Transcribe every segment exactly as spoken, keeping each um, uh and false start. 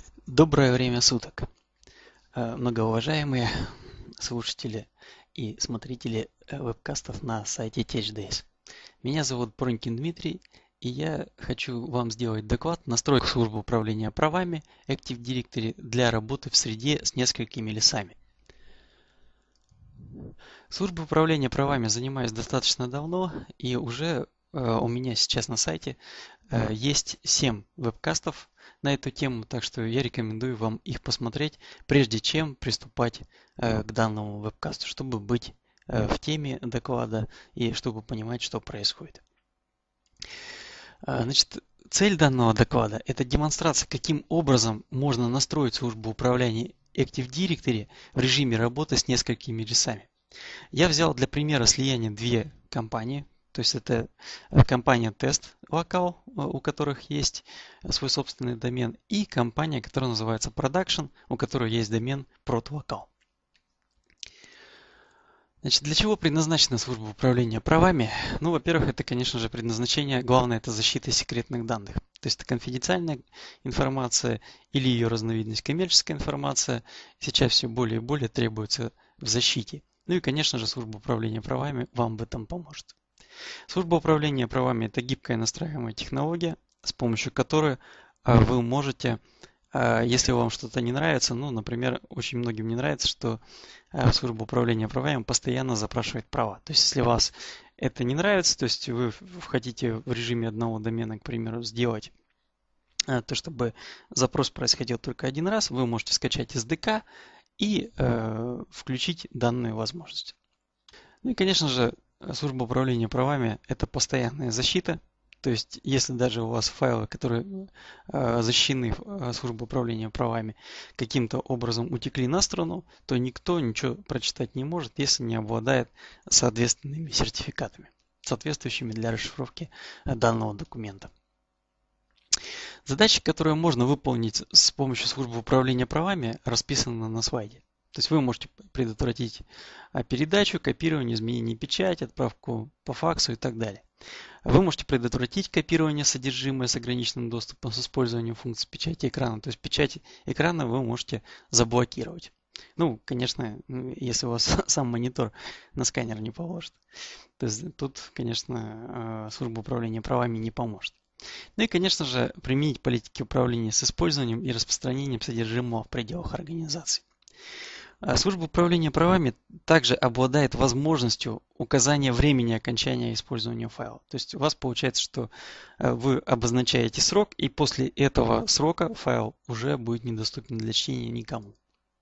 Доброе время суток, э, многоуважаемые слушатели и смотрители э, вебкастов на сайте TouchDays. Меня зовут Пронькин Дмитрий, и я хочу вам сделать доклад «Настройка службы управления правами Active Directory для работы в среде с несколькими лесами». Службой управления правами занимаюсь достаточно давно, и уже э, у меня сейчас на сайте э, есть семь вебкастов на эту тему, так что я рекомендую вам их посмотреть, прежде чем приступать э, к данному вебкасту, чтобы быть э, в теме доклада и чтобы понимать, что происходит. А, Значит, цель данного доклада– это демонстрация, каким образом можно настроить службу управления Active Directory в режиме работы с несколькими лесами. Я взял для примера слияния две компании. То есть это компания Тест Локал, у которых есть свой собственный домен, и компания, которая называется Production, у которой есть домен ProdLocal. Значит, для чего предназначена служба управления правами? Ну, во-первых, это, конечно же, предназначение, главное, это защита секретных данных. То есть это конфиденциальная информация или ее разновидность коммерческая информация. Сейчас все более и более требуется в защите. Ну и, конечно же, служба управления правами вам в этом поможет. Служба управления правами– это гибкая настраиваемая технология, с помощью которой вы можете, если вам что-то не нравится, ну, например, очень многим не нравится, что служба управления правами постоянно запрашивает права. То есть, если вас это не нравится, то есть вы хотите в режиме одного домена, к примеру, сделать то, чтобы запрос происходил только один раз, вы можете скачать эс ди кей и э, включить данную возможность. Ну и, конечно же, служба управления правами– это постоянная защита. То есть, если даже у вас файлы, которые э, защищены э, службой управления правами, каким-то образом утекли на сторону, то никто ничего прочитать не может, если не обладает соответственными сертификатами, соответствующими для расшифровки данного документа. Задачи, которые можно выполнить с помощью службы управления правами, расписаны на слайде. То есть вы можете предотвратить передачу, копирование, изменение печати, отправку по факсу и так далее. Вы можете предотвратить копирование содержимого с ограниченным доступом с использованием функции печати экрана. То есть печать экрана вы можете заблокировать. Ну, конечно, если у вас сам монитор на сканер не положит. То есть тут, конечно, служба управления правами не поможет. Ну и, конечно же, применить политики управления с использованием и распространением содержимого в пределах организации. Служба управления правами также обладает возможностью указания времени окончания использования файла. То есть у вас получается, что вы обозначаете срок, и после этого срока файл уже будет недоступен для чтения никому.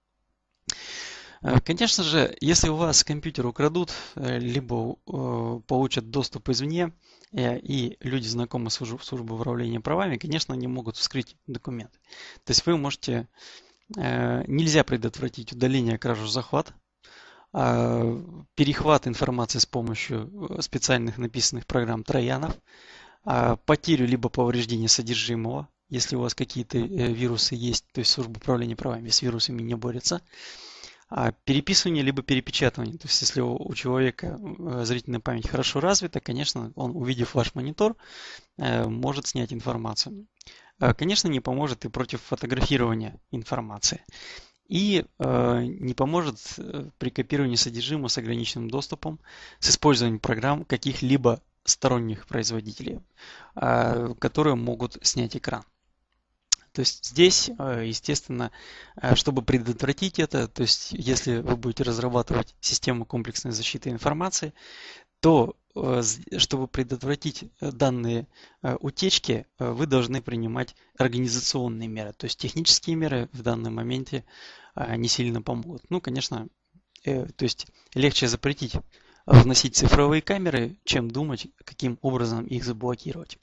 Конечно же, если у вас компьютер украдут, либо получат доступ извне, и люди, знакомы с службой управления правами, конечно, они могут вскрыть документы. То есть вы можете... Нельзя предотвратить удаление, кражу, захват, перехват информации с помощью специальных написанных программ троянов, потерю либо повреждение содержимого, если у вас какие-то вирусы есть, то есть служба управления правами с вирусами не борется, переписывание либо перепечатывание. То есть если у человека зрительная память хорошо развита, конечно, он, увидев ваш монитор, может снять информацию. Конечно, не поможет и против фотографирования информации. И э, не поможет при копировании содержимого с ограниченным доступом с использованием программ каких-либо сторонних производителей, э, которые могут снять экран. То есть здесь, естественно, чтобы предотвратить это, то есть если вы будете разрабатывать систему комплексной защиты информации, то чтобы предотвратить данные утечки, вы должны принимать организационные меры. То есть технические меры в данном моменте не сильно помогут. Ну, конечно, то есть легче запретить вносить цифровые камеры, чем думать, каким образом их заблокировать.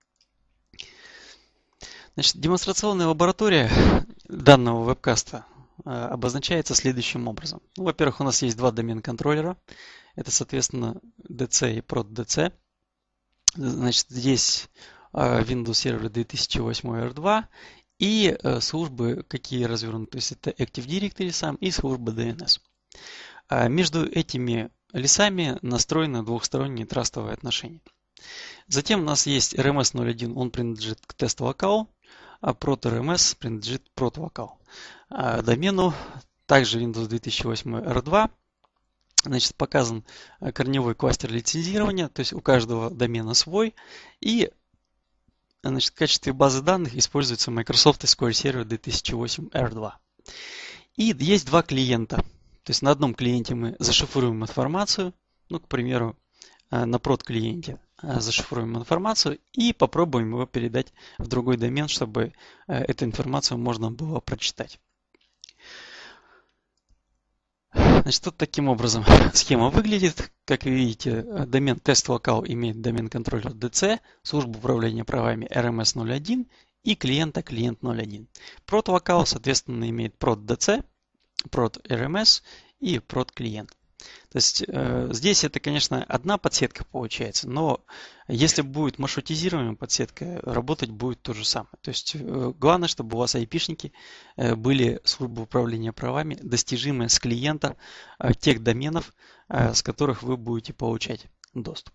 Значит, демонстрационная лаборатория данного вебкаста обозначается следующим образом. Ну, во-первых, у нас есть два домен-контроллера. Это, соответственно, ди си и ProdDC. Значит, здесь Windows Server две тысячи восемь эр два и службы, какие развернуты. То есть это Active Directory сам и служба ди эн эс. Между этими лесами настроено двухстороннее трастовое отношение. Затем у нас есть эр эм эс ноль один, он принадлежит к Test Local. а prod.rms принадлежит prod.vocal. А домену также Windows две тысячи восемь эр два. Значит, показан корневой кластер лицензирования, то есть у каждого домена свой. И значит, в качестве базы данных используется Microsoft эс ку эль Server две тысячи восемь эр два. И есть два клиента. То есть на одном клиенте мы зашифруем информацию, ну, к примеру, на prod клиенте зашифруем информацию и попробуем его передать в другой домен, чтобы эту информацию можно было прочитать. Значит, вот таким образом схема выглядит. Как вы видите, домен test.local имеет домен контроллер ди си, службу управления правами эр эм эс ноль один и клиента клиент ноль один. prod.local, соответственно, имеет prod.dc, prod.rms и prod.клиент. То есть э, здесь это, конечно, одна подсетка получается, но если будет маршрутизируемая подсетка, работать будет то же самое. То есть э, главное, чтобы у вас айпишники э, были службы управления правами, достижимые с клиента э, тех доменов, э, с которых вы будете получать доступ.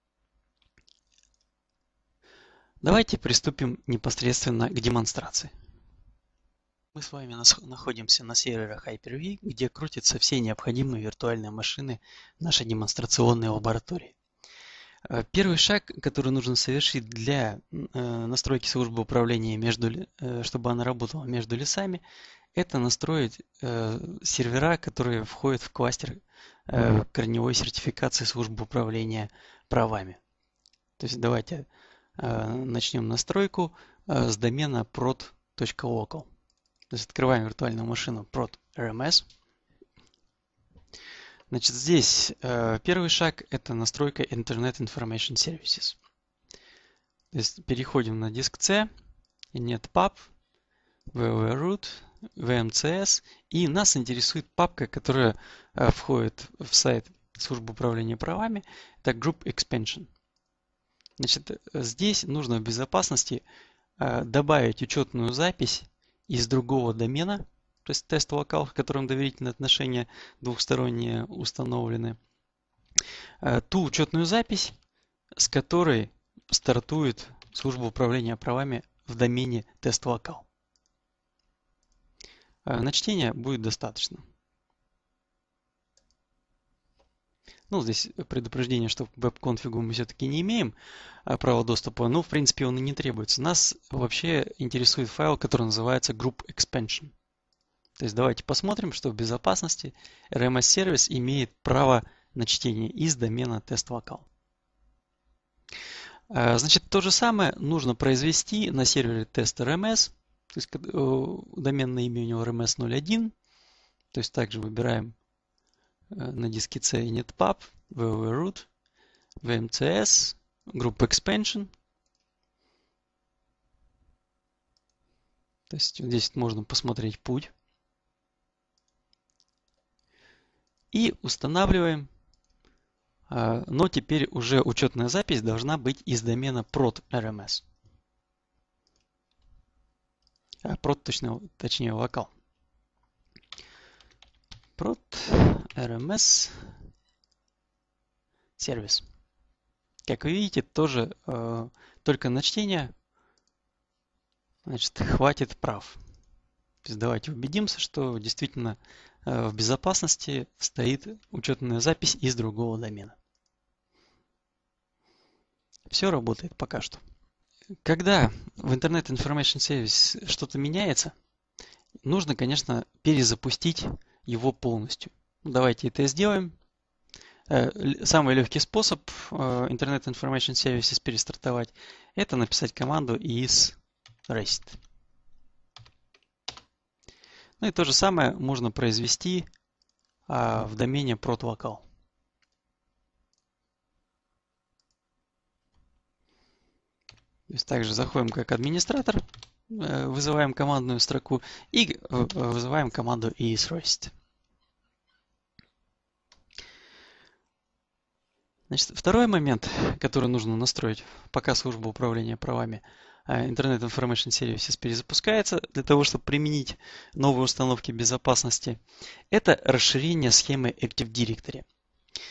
Давайте приступим непосредственно к демонстрации. Мы с вами находимся на серверах Hyper-V, где крутятся все необходимые виртуальные машины нашей демонстрационной лаборатории. Первый шаг, который нужно совершить для настройки службы управления, между, чтобы она работала между лесами, это настроить сервера, которые входят в кластер корневой сертификации службы управления правами. То есть давайте начнем настройку с домена prod.local. То есть открываем виртуальную машину prod.rms. Значит, здесь э, первый шаг – это настройка Internet Information Services. То есть переходим на диск C, inetpub, www.root, vmcs, и нас интересует папка, которая э, входит в сайт службы управления правами. Это Group Expansion. Значит, здесь нужно в безопасности э, добавить учетную запись из другого домена, то есть тест.local, в котором доверительные отношения двухсторонние установлены, ту учетную запись, с которой стартует служба управления правами в домене тест.local. На чтение будет достаточно. Ну, здесь предупреждение, что в веб-конфигу мы все-таки не имеем права доступа, но в принципе он и не требуется. Нас вообще интересует файл, который называется Group Expansion. То есть давайте посмотрим, что в безопасности эр эм эс-сервис имеет право на чтение из домена тест.local. Значит, то же самое нужно произвести на сервере test.rms, то есть доменное имя у него эр эм эс ноль один. То есть также выбираем на диске C inetpub, www.root, vmcs, Group Expansion. То есть здесь можно посмотреть путь. И устанавливаем. Но теперь уже учетная запись должна быть из домена prod.rms. Prod, точнее, точнее локал. prod.rms сервис. Как вы видите, тоже э, только на чтение, значит, хватит прав. То есть давайте убедимся, что действительно э, в безопасности стоит учетная запись из другого домена. Все работает пока что. Когда в Internet Information Service что-то меняется, нужно, конечно, перезапустить его полностью. Давайте это сделаем. Самый легкий способ Internet Information Services перестартовать – это написать команду is rest. Ну и то же самое можно произвести в домене prod.local. То есть также заходим как администратор, вызываем командную строку и вызываем команду is rest. Значит, второй момент, который нужно настроить, пока служба управления правами Internet Information Services перезапускается, для того, чтобы применить новые установки безопасности, это расширение схемы Active Directory.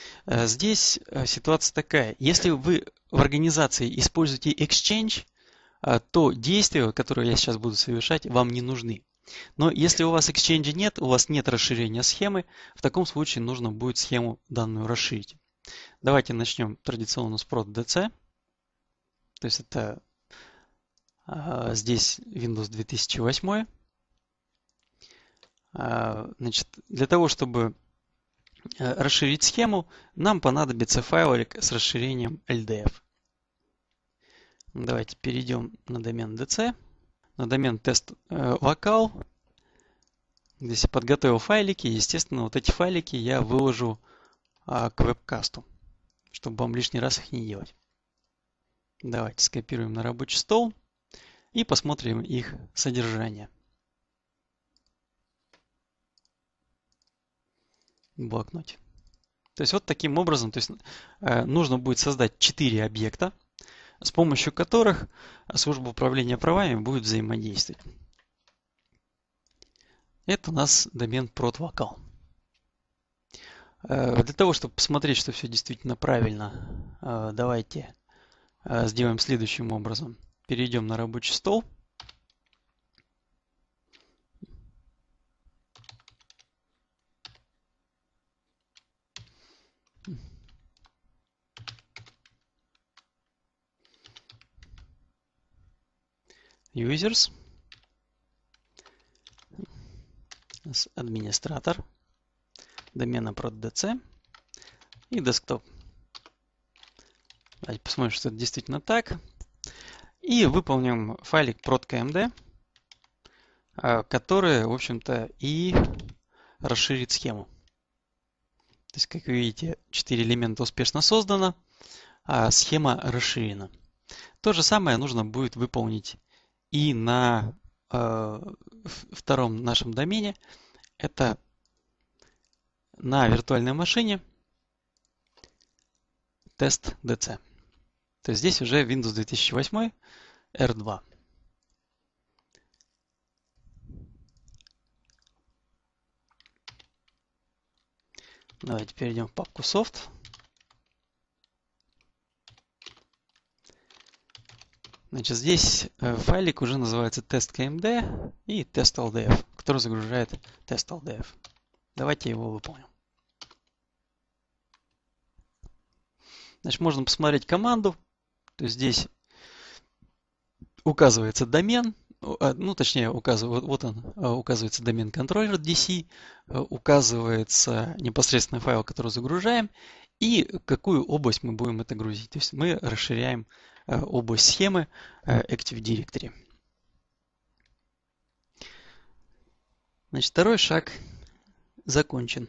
Здесь ситуация такая. Если вы в организации используете Exchange, то действия, которые я сейчас буду совершать, вам не нужны. Но если у вас Exchange нет, у вас нет расширения схемы, в таком случае нужно будет схему данную расширить. Давайте начнем традиционно с prot ди си. То есть это а, здесь Windows две тысячи восемь. А, значит, для того, чтобы расширить схему, нам понадобится файлик с расширением эл ди эф. Давайте перейдем на домен ди си, на домен тест локал. Здесь я подготовил файлики. Естественно, вот эти файлики я выложу а, к вебкасту, чтобы вам лишний раз их не делать. Давайте скопируем на рабочий стол и посмотрим их содержание. В блокноте. То есть вот таким образом, то есть, э, нужно будет создать четыре объекта, с помощью которых служба управления правами будет взаимодействовать. Это у нас домен prot local. Э, для того, чтобы посмотреть, что все действительно правильно, э, давайте э, сделаем следующим образом. Перейдем на рабочий стол. Users. Администратор. Домена prot ди си. И desktop. Давайте посмотрим, что это действительно так. И выполним файлик prot.kmd, который, в общем-то, и расширит схему. То есть, как вы видите, четыре элемента успешно создано, а схема расширена. То же самое нужно будет выполнить и на э, втором нашем домене. Это на виртуальной машине тест ди си. То есть здесь уже Windows две тысячи восемь эр два. Давайте перейдем в папку Soft. Значит, здесь файлик уже называется test.kmd и test.ldf, который загружает test.ldf. Давайте его выполним. Значит, можно посмотреть команду. То есть здесь указывается домен, ну точнее, указывает, вот он, указывается домен контроллер ди си, указывается непосредственно файл, который загружаем, и какую область мы будем это грузить. То есть мы расширяем область схемы Active Directory. Значит, второй шаг закончен.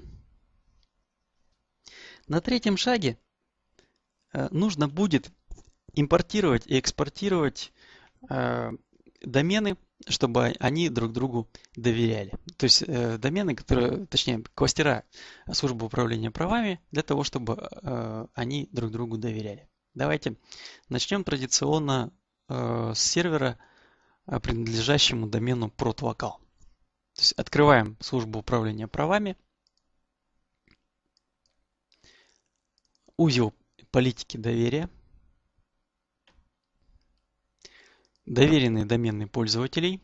На третьем шаге нужно будет импортировать и экспортировать э, домены, чтобы они друг другу доверяли. То есть э, домены, которые, точнее, кластера службы управления правами, для того, чтобы э, они друг другу доверяли. Давайте начнем традиционно э, с сервера, принадлежащему домену prot local. То есть открываем службу управления правами, узел политики доверия, доверенные домены пользователей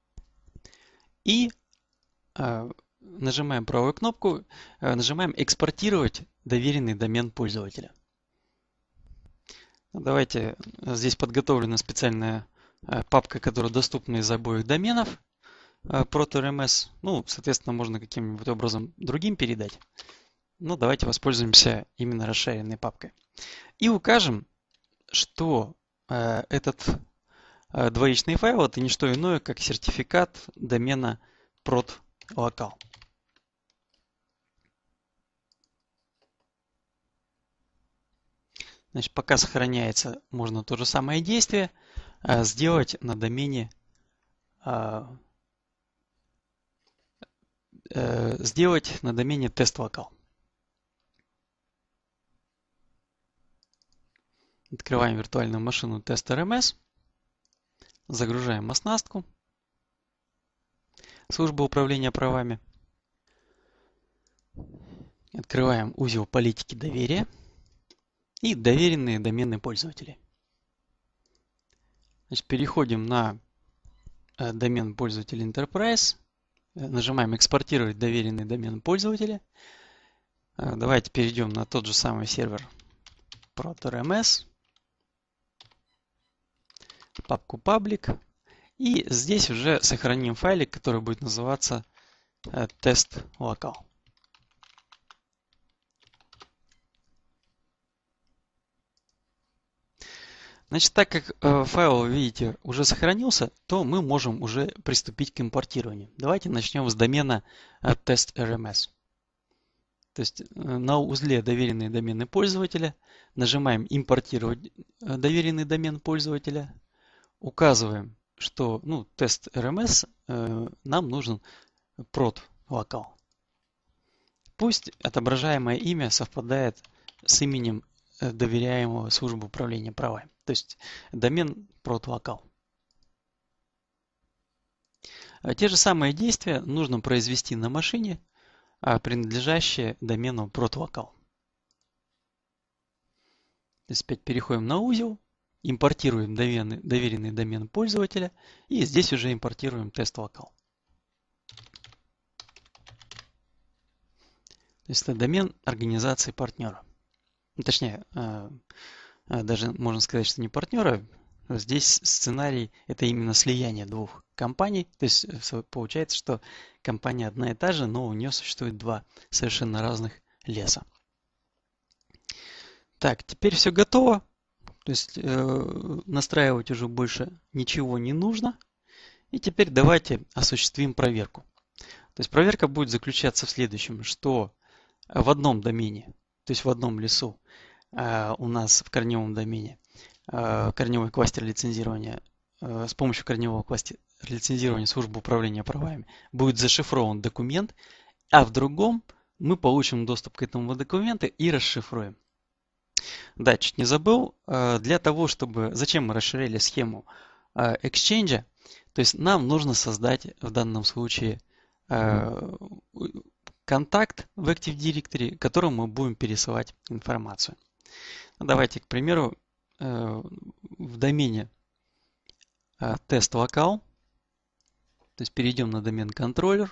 и э, нажимаем правую кнопку, э, нажимаем экспортировать доверенный домен пользователя. Давайте, здесь подготовлена специальная э, папка, которая доступна из обоих доменов э, prot.rms. Ну, соответственно, можно каким-нибудь образом другим передать. Но давайте воспользуемся именно расширенной папкой. И укажем, что э, этот двоичный файл — это не что иное, как сертификат домена prot local. Значит, пока сохраняется, можно то же самое действие а, сделать на домене а, а, сделать на домене тест local. Открываем виртуальную машину test.rms. Загружаем оснастку. Служба управления правами. Открываем узел политики доверия и доверенные домены пользователей. Значит, переходим на э, домен пользователя Enterprise. Э, нажимаем «Экспортировать доверенный домен пользователя». Э, давайте перейдем на тот же самый сервер ProtoRMS. Папку Public. И здесь уже сохраним файлик, который будет называться э, test local. Значит, так как э, файл, видите, уже сохранился, то мы можем уже приступить к импортированию. Давайте начнем с домена э, test.rms. То есть э, на узле доверенные домены пользователя нажимаем «Импортировать э, доверенный домен пользователя». Указываем, что ну, test.rms э, нам нужен prod local. Пусть отображаемое имя совпадает с именем э, доверяемого службы управления правами. То есть домен prod local. Те же самые действия нужно произвести на машине, принадлежащие домену prod local. То есть опять переходим на узел, импортируем доверенный, доверенный домен пользователя и здесь уже импортируем test local. То есть это домен организации партнера. Точнее, даже можно сказать, что не партнера. Здесь сценарий – это именно слияние двух компаний. То есть получается, что компания одна и та же, но у нее существует два совершенно разных леса. Так, теперь все готово. То есть э, настраивать уже больше ничего не нужно. И теперь давайте осуществим проверку. То есть проверка будет заключаться в следующем, что в одном домене, то есть в одном лесу, э, у нас в корневом домене корневой кластер лицензирования, с помощью корневого кластера лицензирования службы управления правами будет зашифрован документ, а в другом мы получим доступ к этому документу и расшифруем. Да, чуть не забыл. Для того, чтобы... Зачем мы расширяли схему Exchange? То есть нам нужно создать в данном случае контакт в Active Directory, которому мы будем пересылать информацию. Давайте, к примеру, в домене test local, то есть перейдем на домен контроллер,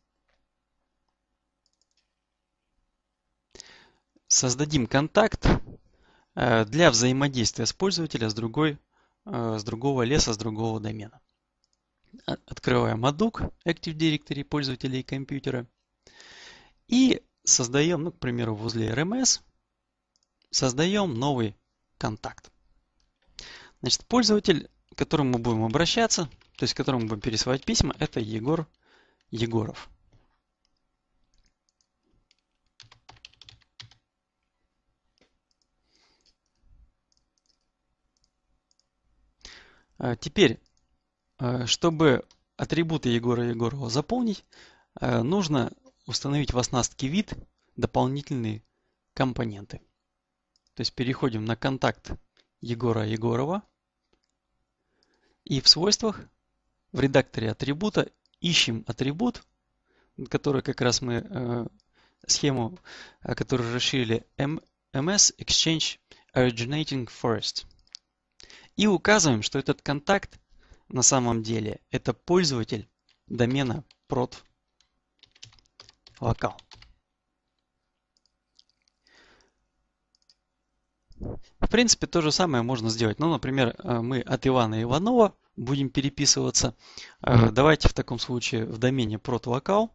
создадим контакт для взаимодействия с пользователем с, другой, с другого леса, с другого домена. Открываем Adduc, Active Directory пользователей и компьютера. И создаем, ну, к примеру, в узле эр эм эс, создаем новый контакт. Значит, пользователь, к которому мы будем обращаться, то есть к которому мы будем пересылать письма, это Егор Егоров. Теперь, чтобы атрибуты Егора Егорова заполнить, нужно установить в оснастке вид дополнительные компоненты. То есть переходим на контакт Егора Егорова и в свойствах в редакторе атрибута ищем атрибут, который как раз мы э, схему, которую расширили эм эс Exchange Originating First. И указываем, что этот контакт на самом деле это пользователь домена prod local. В принципе, то же самое можно сделать. Ну, например, мы от Ивана Иванова будем переписываться. Давайте в таком случае в домене prod local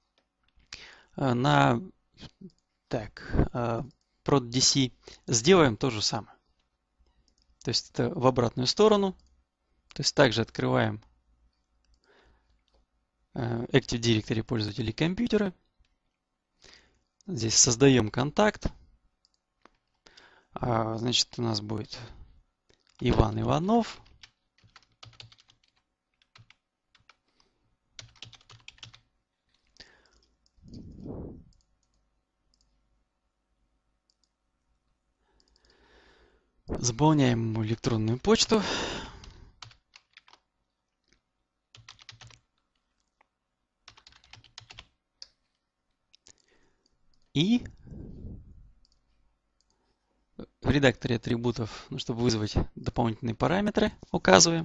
на так, prod ди си сделаем то же самое. То есть это в обратную сторону. То есть также открываем Active Directory пользователей компьютера. Здесь создаем контакт. Значит, у нас будет Иван Иванов. Заполняем ему электронную почту. И в редакторе атрибутов, ну, чтобы вызвать дополнительные параметры, указываем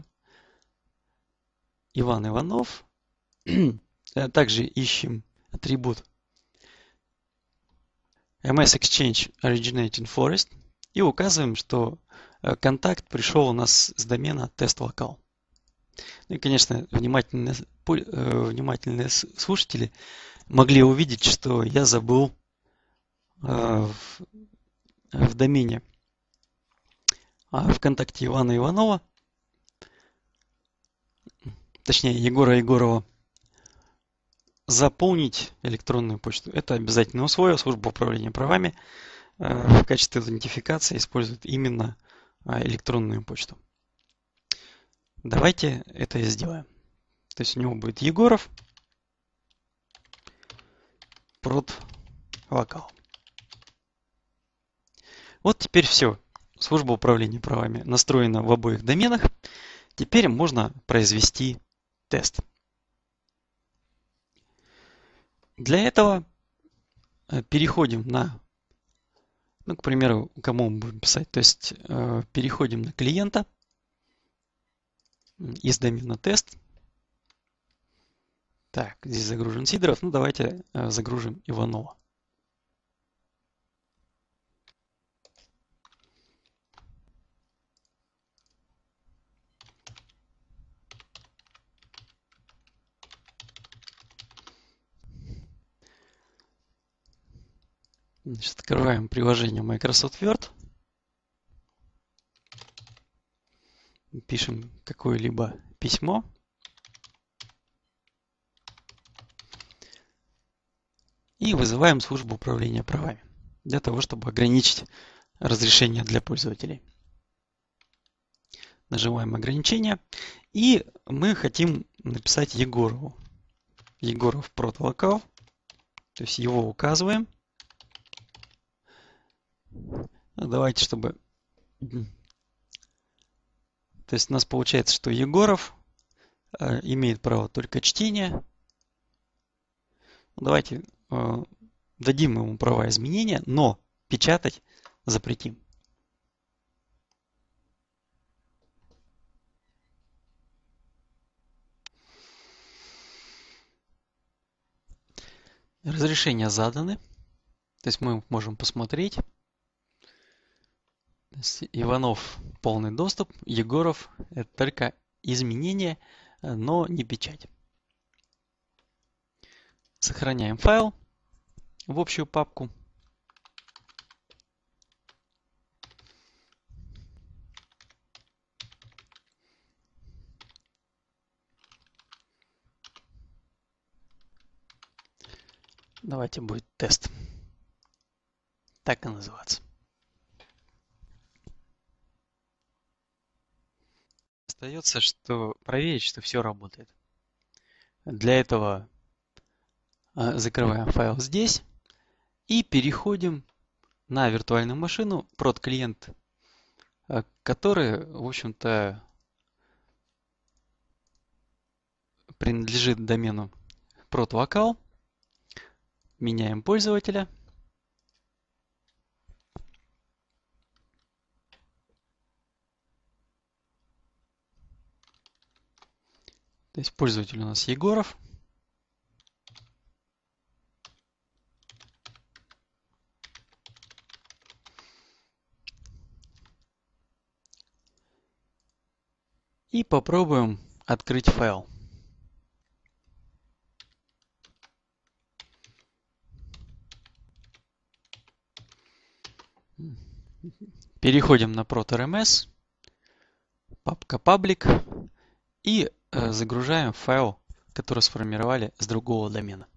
Иван Иванов. Также ищем атрибут эм эс Exchange Originating Forest и указываем, что контакт пришел у нас с домена test.local. Ну и, конечно, внимательные, внимательные слушатели могли увидеть, что я забыл в, в домене ВКонтакте Ивана Иванова, точнее Егора Егорова, заполнить электронную почту. Это обязательное условие. Служба управления правами в качестве идентификации использует именно электронную почту. Давайте это и сделаем. То есть у него будет Егоров, prod local. Вот теперь все. Служба управления правами настроена в обоих доменах. Теперь можно произвести тест. Для этого переходим на, ну, к примеру, кому мы будем писать. То есть переходим на клиента из домена тест. Так, здесь загружен Сидоров. Ну, давайте загружим Иванова. Значит, открываем приложение Microsoft Word. Пишем какое-либо письмо. И вызываем службу управления правами для того, чтобы ограничить разрешение для пользователей. Нажимаем ограничение. И мы хотим написать Егорову. Егоров prod local. То есть его указываем. Давайте, чтобы... То есть у нас получается, что Егоров э, имеет право только чтения. Давайте э, дадим ему права изменения, но печатать запретим. Разрешения заданы. То есть мы можем посмотреть. Иванов полный доступ, Егоров это только изменения, но не печать. Сохраняем файл в общую папку. Давайте будет тест. Так и называться. Остается, что проверить, что все работает. Для этого закрываем файл здесь и переходим на виртуальную машину prod клиент, который, в общем-то, принадлежит домену prod local. Меняем пользователя. То есть пользователь у нас Егоров. И попробуем открыть файл. Переходим на prod.rms, папка public и э, загружаем файл, который сформировали с другого домена.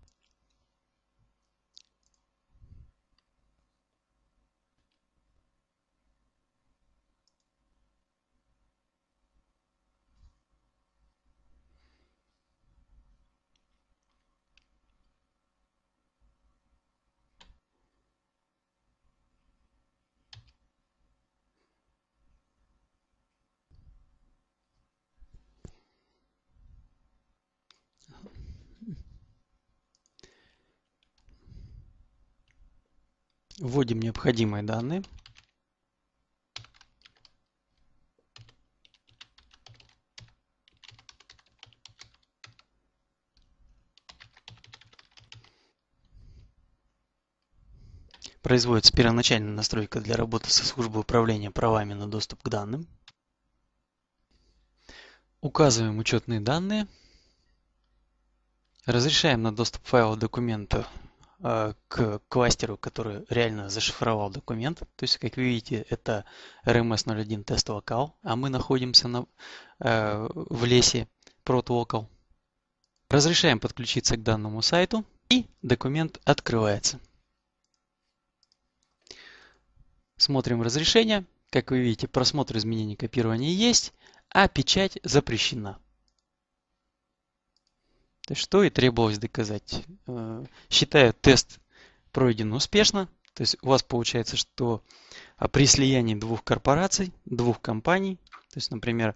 Вводим необходимые данные. производится первоначальная настройка для работы со службой управления правами на доступ к данным. Указываем учетные данные. Разрешаем на доступ файла документа э, к кластеру, который реально зашифровал документ. То есть, как вы видите, это эр эм эс ноль один тест локал, а мы находимся на, э, в лесе prot local. Разрешаем подключиться к данному сайту, и документ открывается. Смотрим разрешение. Как вы видите, просмотр изменений копирования есть, а печать запрещена. Что и требовалось доказать. Считаю, тест пройден успешно. То есть у вас получается, что при слиянии двух корпораций, двух компаний, то есть, например,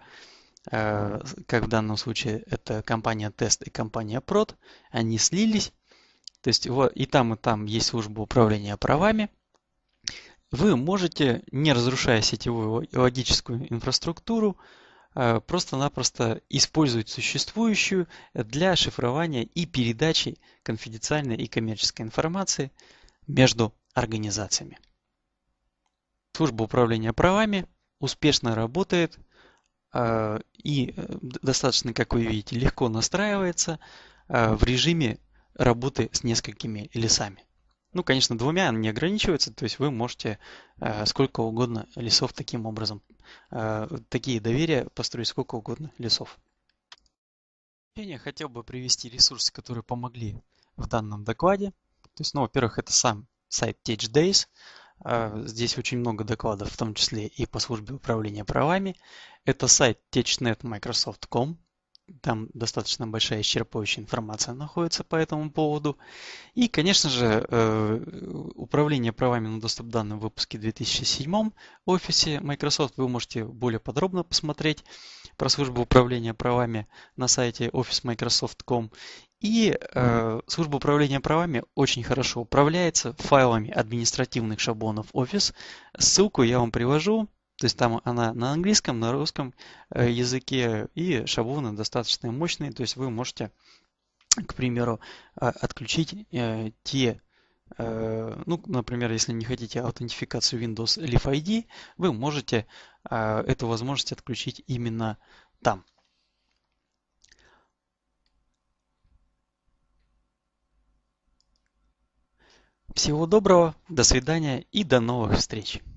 как в данном случае это компания Тест и компания Prot, они слились. То есть и там, и там есть служба управления правами. Вы можете, не разрушая сетевую логическую инфраструктуру, просто-напросто использовать существующую для шифрования и передачи конфиденциальной и коммерческой информации между организациями. Служба управления правами успешно работает и достаточно, как вы видите, легко настраивается в режиме работы с несколькими лесами. Ну, конечно, двумя не ограничивается, то есть вы можете э, сколько угодно лесов таким образом, э, такие доверия построить сколько угодно лесов. Я хотел бы привести ресурсы, которые помогли в данном докладе. То есть, ну, во-первых, это сам сайт TeachDays. Э, здесь очень много докладов, в том числе и по службе управления правами. Это сайт technet microsoft точка ком. Там достаточно большая исчерпывающая информация находится по этому поводу. И, конечно же, управление правами на доступ к данным в выпуске две тысячи седьмом офисе Microsoft вы можете более подробно посмотреть про службу управления правами на сайте офис майкрософт точка ком. И э, служба управления правами очень хорошо управляется файлами административных шаблонов Office. Ссылку я вам привожу. То есть там она на английском, на русском языке, и шаблоны достаточно мощные. То есть вы можете, к примеру, отключить те, ну, например, если не хотите аутентификацию Windows Leaf ай ди, вы можете эту возможность отключить именно там. Всего доброго, до свидания и до новых встреч!